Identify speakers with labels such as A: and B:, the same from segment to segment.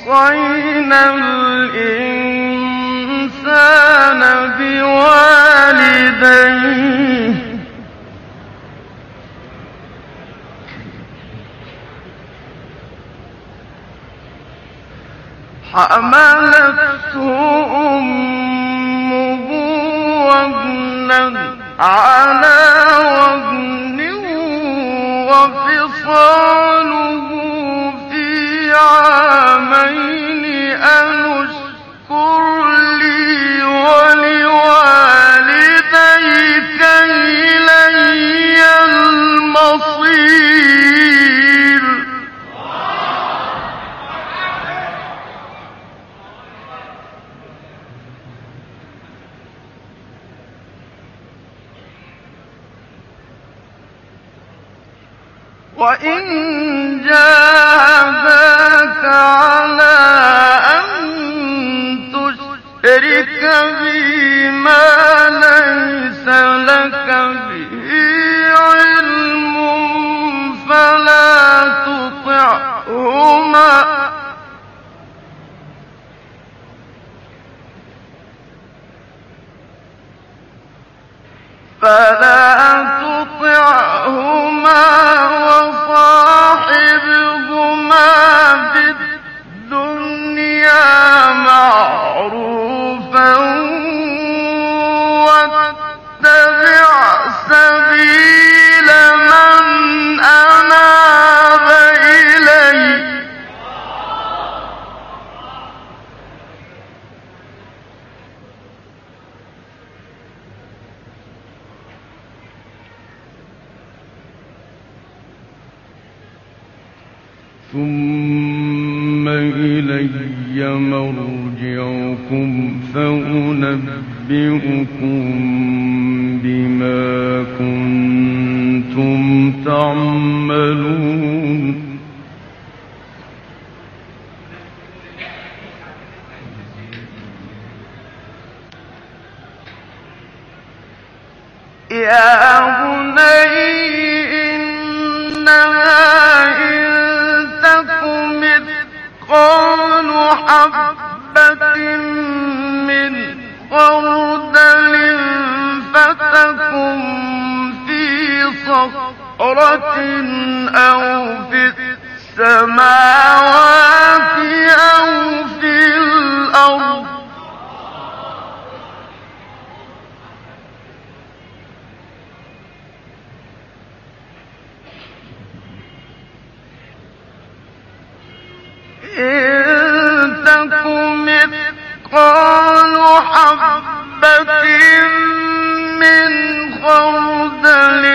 A: وَوَصَّيْنَا الْإِنسَانَ بِوَالِدَيْهِ حملته أمه وهنا على وهن وفصاله في عامين أن اشكر لي ولوالديك إلي المصير. وَإِن جَاهَدَاكَ عَلَىٰ أَن تُشْرِكَ بِي مَا لَيْسَ لَكَ بِهِ عِلْمٌ فَلَا تُطِعْهُمَا وصاحبهما في الدنيا معروفا واتبع سبيل من أناب إلي ثم إلي مرجعكم فأنبئكم بما كنتم تعملون. يا بني إنها إن تك مثقال حبة من خردل فتكن في صخرة أو في السماوات أو في الأرض إن تك مثقال حبة من خردل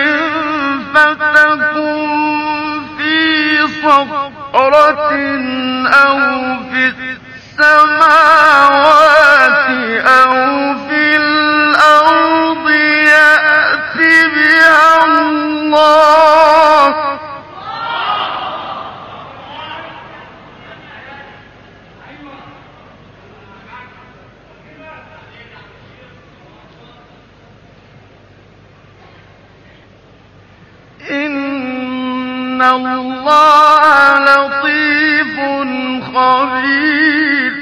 A: فتكن في صخرة أو في السماوات أو في الأرض يأت بها الله إن الله لطيف خبير.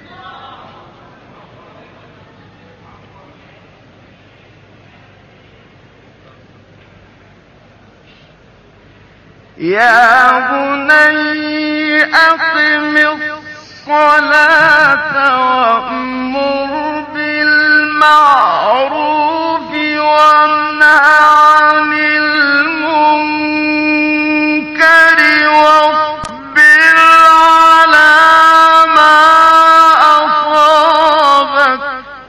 A: يا بني أقم الصلاة وأمر بالمعروف وانه عن المنكر واصبر على ما أصابك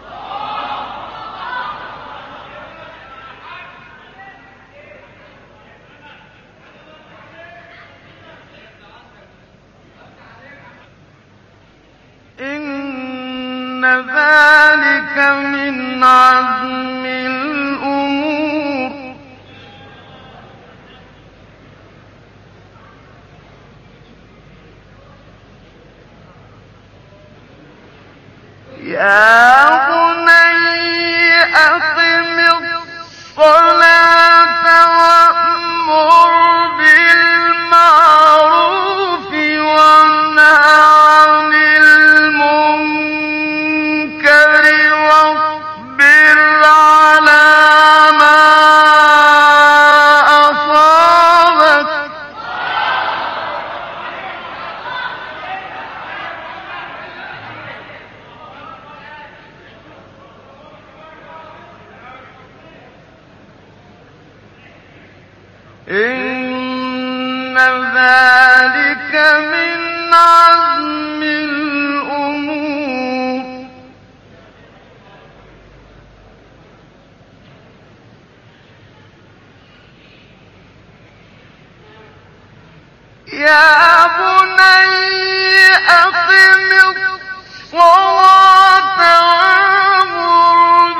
A: إن ذلك من عزم الأمور. يا بني أقم الصلاة وأمر بالمعروف وانه عن إن ذلك من عزم الأمور. يا بني أقم الصلاة وأمر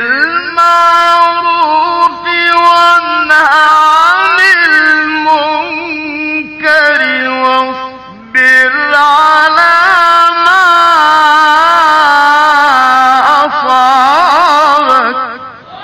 A: بالمعروف وانه عن المنكر واصبر على ما أصابك.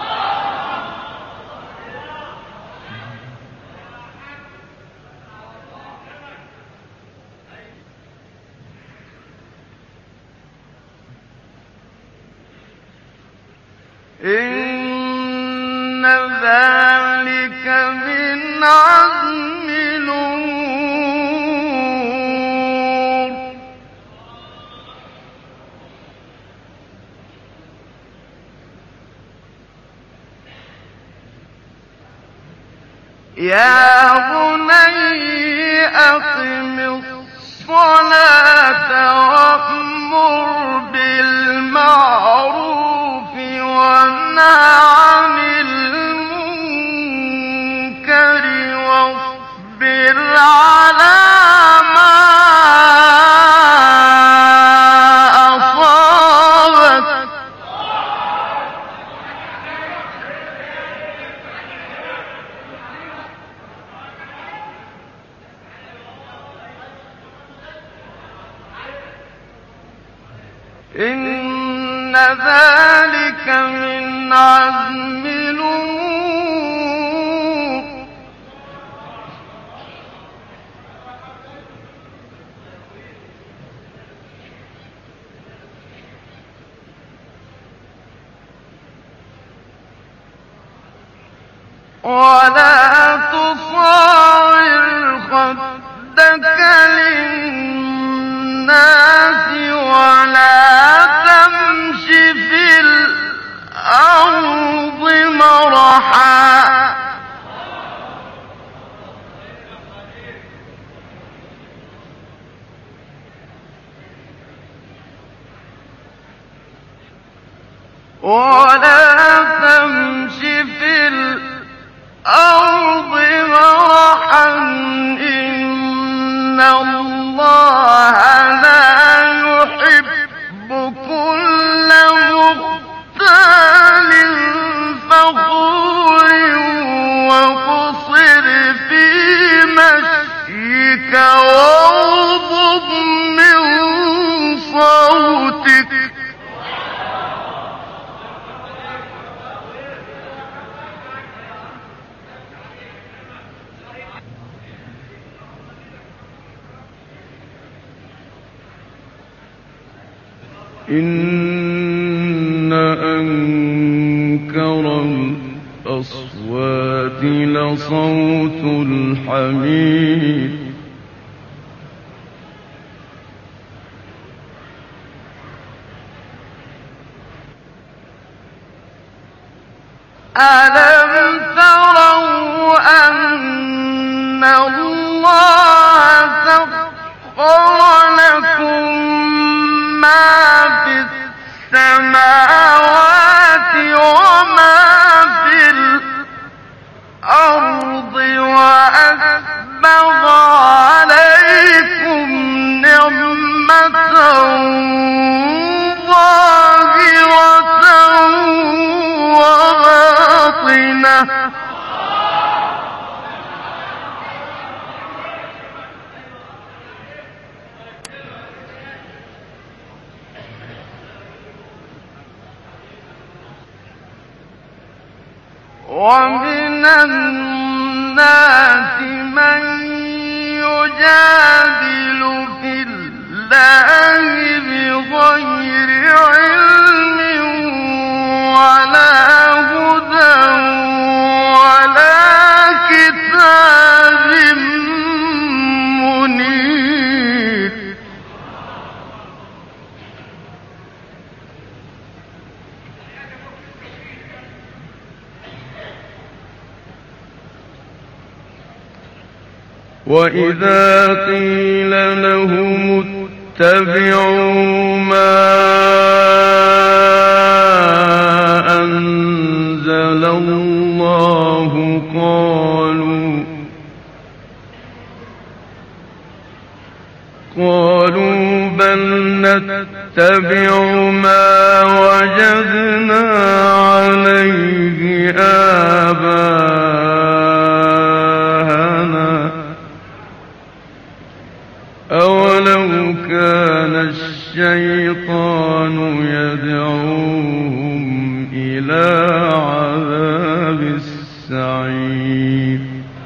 A: إن ذلك من عزم الأمور. يا بني أقم الصلاة وأمر بالمعروف وانه عن المنكر واصبر على ما أصابك. إن ذلك من عزم الأمور. ولا تصاعر خدك للناس ولا تمش في الأرض مرحا. ولا تمش في الأرض مرحا إن الله لا يحب كل مختال فخور واقصر في مشيك واغضض من صوتك. إن أنكر الأصوات لصوت الحمير. ألم تروا أن الله سخر لكم ما في السماوات وما في الأرض وأسبغ عليكم نعمته ظاهرة وباطنة. ومن الناس من يجادل في الله بغير علم ولا هدى ولا كتاب منير. وإذا قيل لهم اتبعوا ما أنزل الله قالوا بل نتبع ما وجدنا عليه آباءنا أولو كان الشيطان يدعوهم إلى عذاب السعير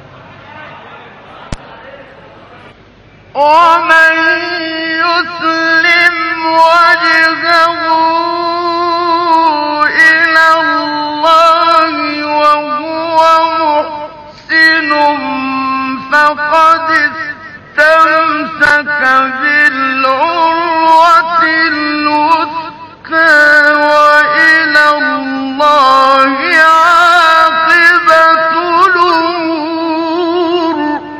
A: ومن يسلم وجهه إلى الله وهو محسن فقد استمسك بالعروة الوثقى وإلى الله عاقبة الأمور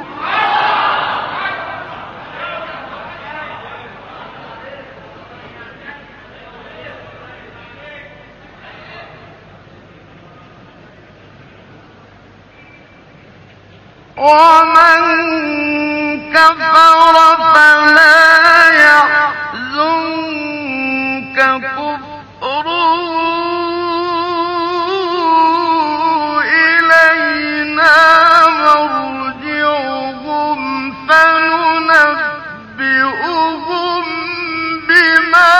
A: ومن كفر فلا يحزنك كفره إلينا مرجعهم فننبئهم بما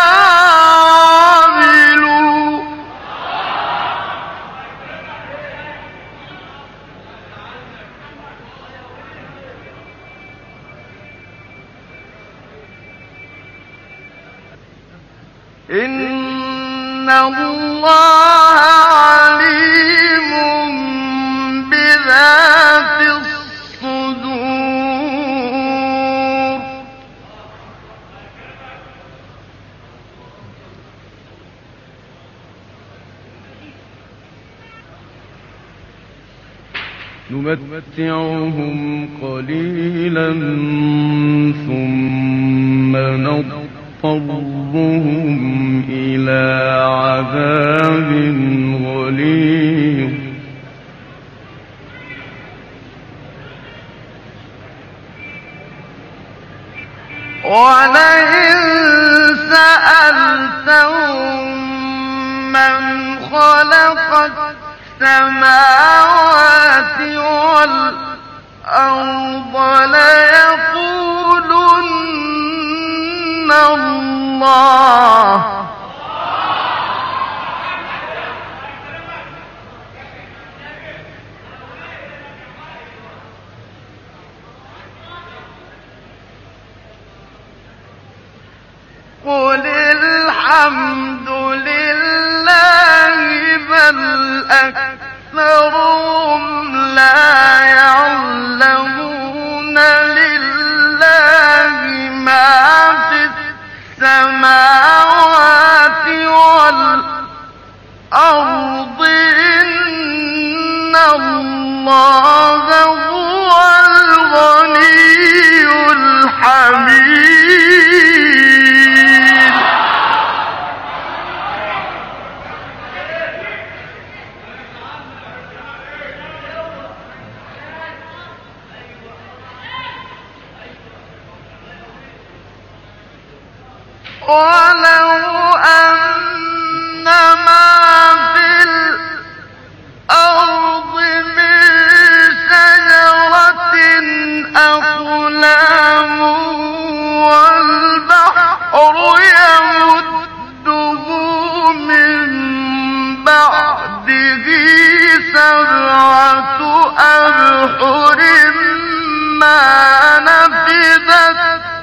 A: عملوا إن الله عليم بذات الصدور نمتعهم قليلا ثم نضطرهم إلى عذاب غليظ ولئن سألتهم من خلق السماوات والأرض ليقولن الله قل الحمد لله بل أكثرهم لا يعلمون لله ما في السماوات والأرض إن الله هو الغني الحميد ولو أن ما في الأرض من شجرة أقلام والبحر يمده من بعده سبعة أبحر ما نفذت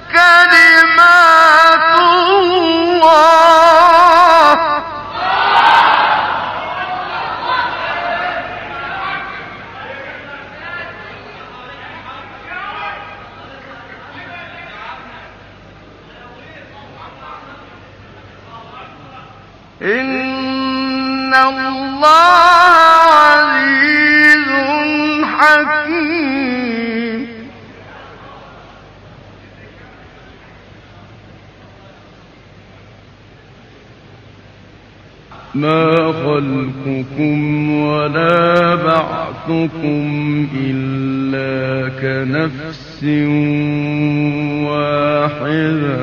A: كلمات الله إن الله عزيز حكيم
B: ما خلقكم ولا بعثكم إلا كنفس واحدة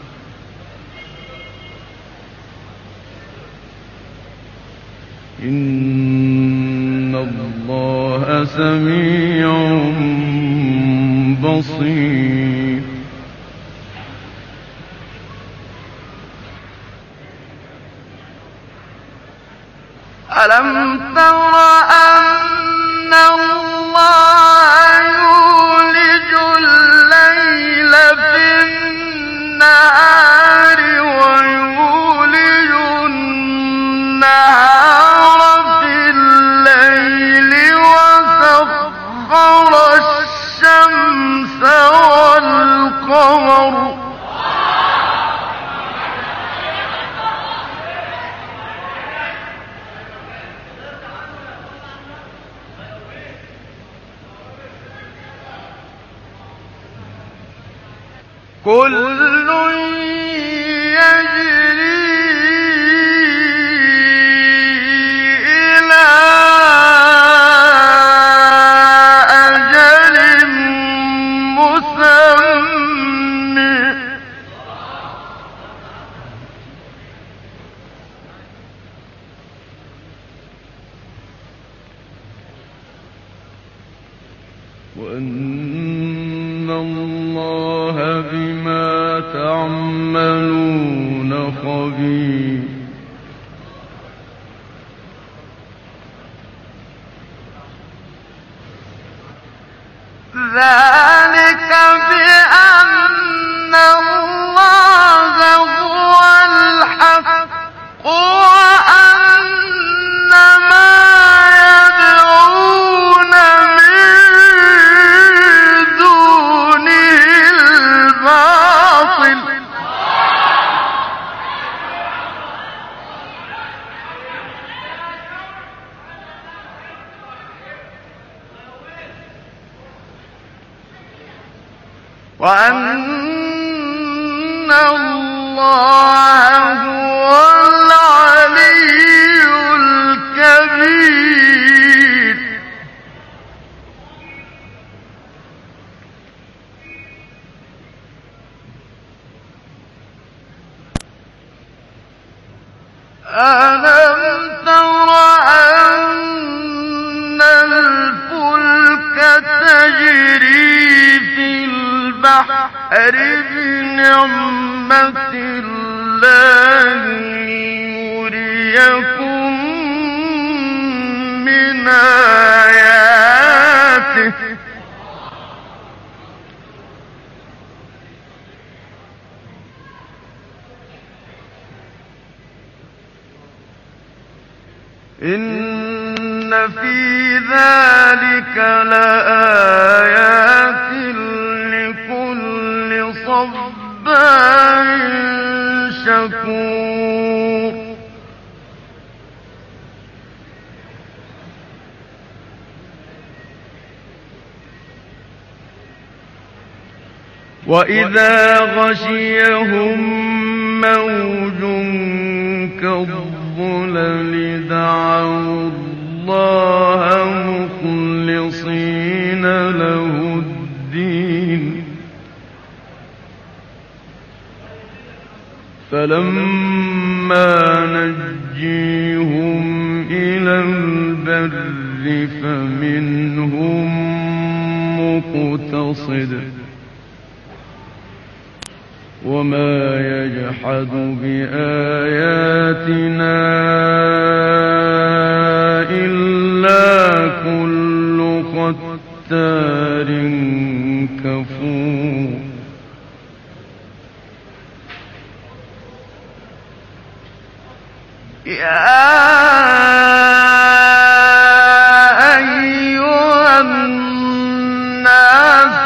B: إن الله سميع بصير.
A: ألم تر أن الله يولج الليل في النهار ويولج النهار في الليل وسخر الشمس والقمر كل يجري إلى أجل مسمى
B: وأن الله بما تعملون خبير.
A: ذلك بأن الله هو الحق وأن ما يدعون من دونه الباطل وأن الله هو العلي الكبير. ألم تر أن الفلك تجري في البحر بنعمة الله ليريكم من آياته إن في ذلك لآيات لكل صبار شكور. وإذا غشيهم موج كالظلل دعوا الله مخلصين له الدين فلما نجيهم إلى البر فمنهم مقتصد وما يجحد بآياتنا إلا كل ختار كفور. يا أيها الناس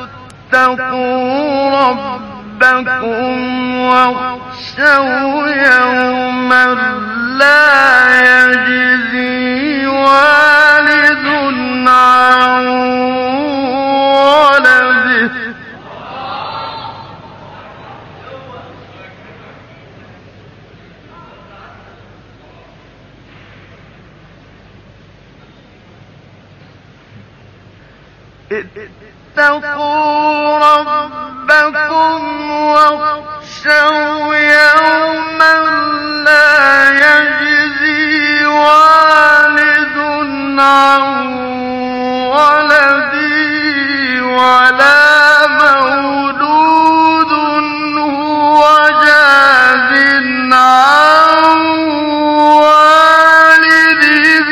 A: اتقوا ربكم واخشوا يوما لا يجزي والد عن ولده اتقوا ربكم واخشوا يوما لا يجزي والد عن ولده ولا مولود هو جاز عن والده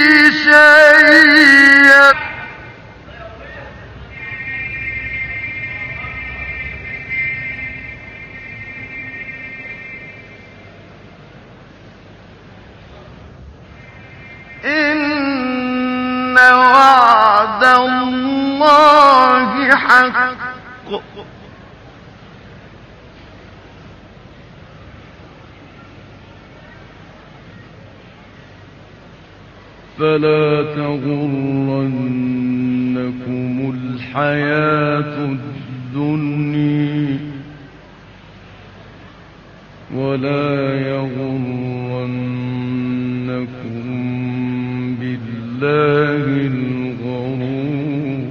A: شيئا إن وعد الله حق
B: فلا تغرنكم الحياة الدنيا ولا يغرنكم بالله الغرور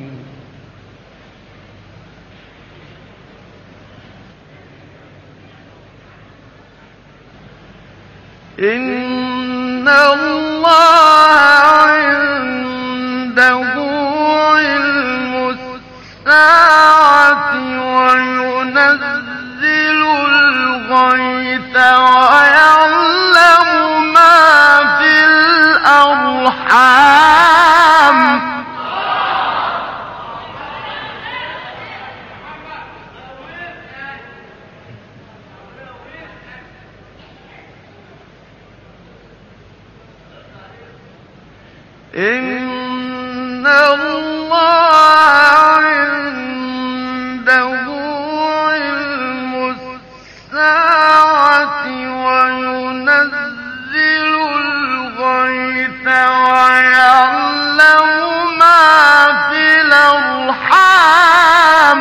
A: إن الله عنده علم الساعة وينزل الغيث ويعلم ما في الأرحام إن الله عنده علم الساعة وينزل الغيث ويعلم ما في الأرحام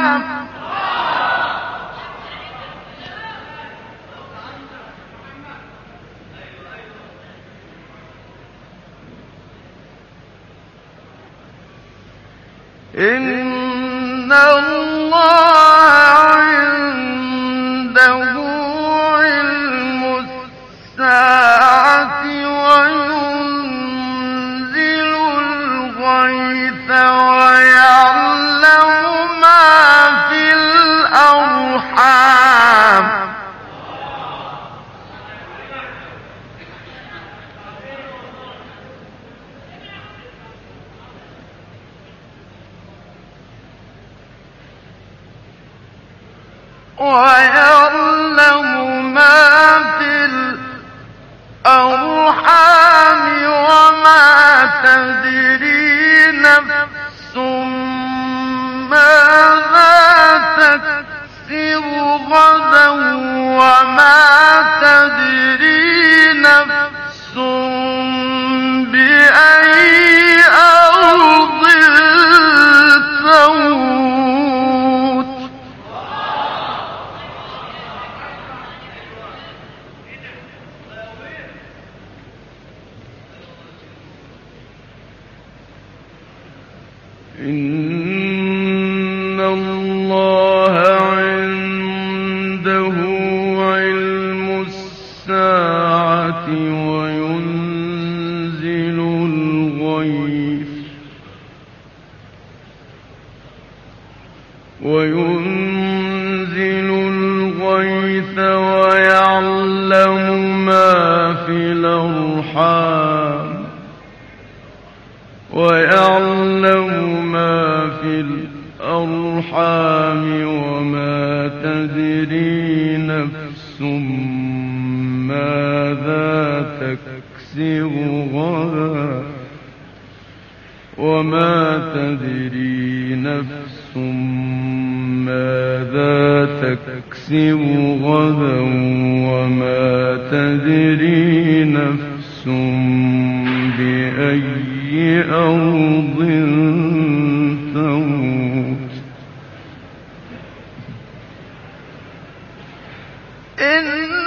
A: إن الله عنده علم الساعة وينزل الغيث ويعلم ما في الأرحام ويعلم ما في الأرحام وما تدري نفس ماذا تكسب غدا وما تدري نفس بأي أرض تموت
B: إن الله عنده علم الساعة وينزل الغيث ويعلم ما في الأرحام وما تدري نفس ماذا تكسب غدا وما تدري نفس ماذا تكسب غدا وما تدري نفس بأي أرض تموت
A: إن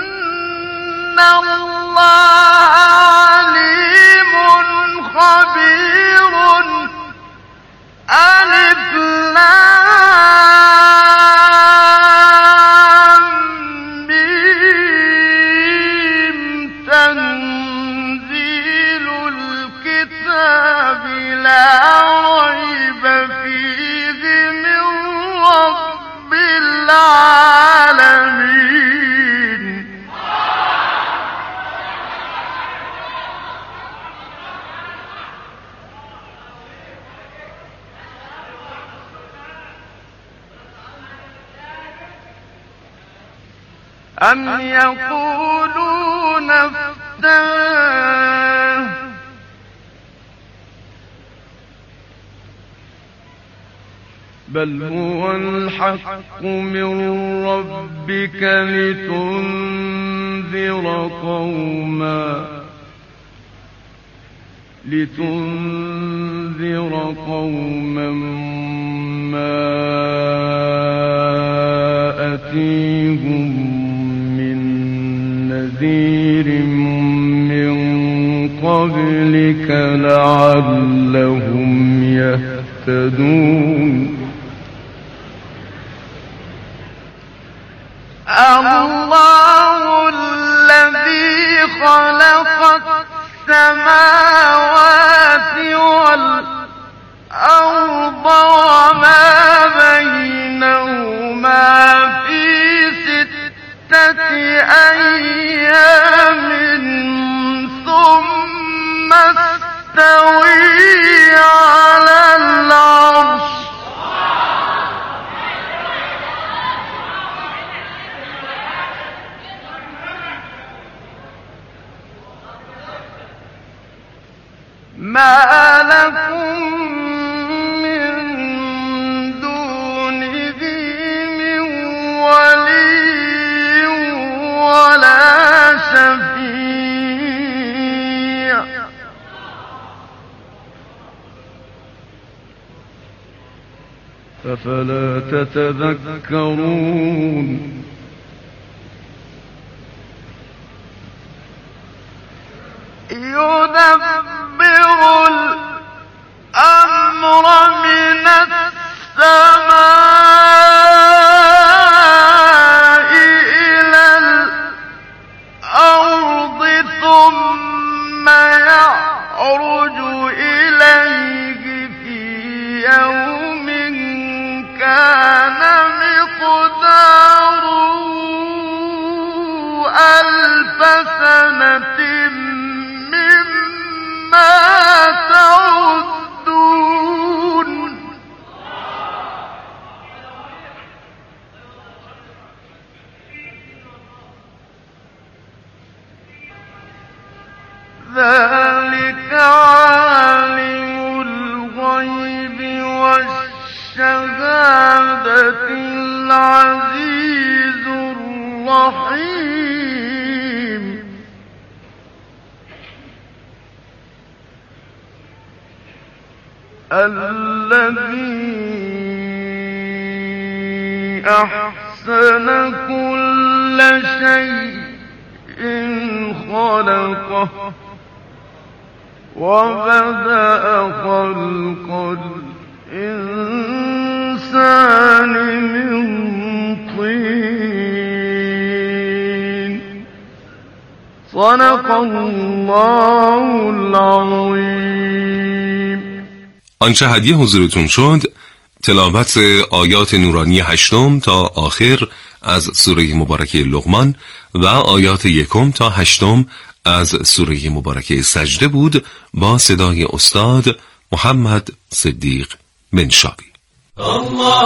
A: الله عليم خبير ألف أم يقولون افتراه
B: بل هو الحق من ربك لتنذر قوما ما أتيهم من نذير من قبلك لعلهم يهتدون
A: الله الذي خلق السماوات والأرض وما بينهما في 6 أيام ثم استوى على العرش ما لكم من دونه من ولي ولا شفيع
B: أفلا تتذكرون
A: يدبر الأمر من السماء إلى الأرض ثم يعرج إليه في يوم كان مقداره 1000 سنة تعدون ذلك عالم الغيب والشهادة العزيز الرحيم الذي أحسن كل شيء خلقه وبدأ خلق الإنسان من طين صدق الله العظيم.
C: آنچه هدیه حضورتون شد تلاوت آیات نورانی 8 تا آخر از سوره مبارکه لقمان و آیات 1 تا 8 از سوره مبارکه سجده بود با صدای استاد محمد صدیق منشاوی.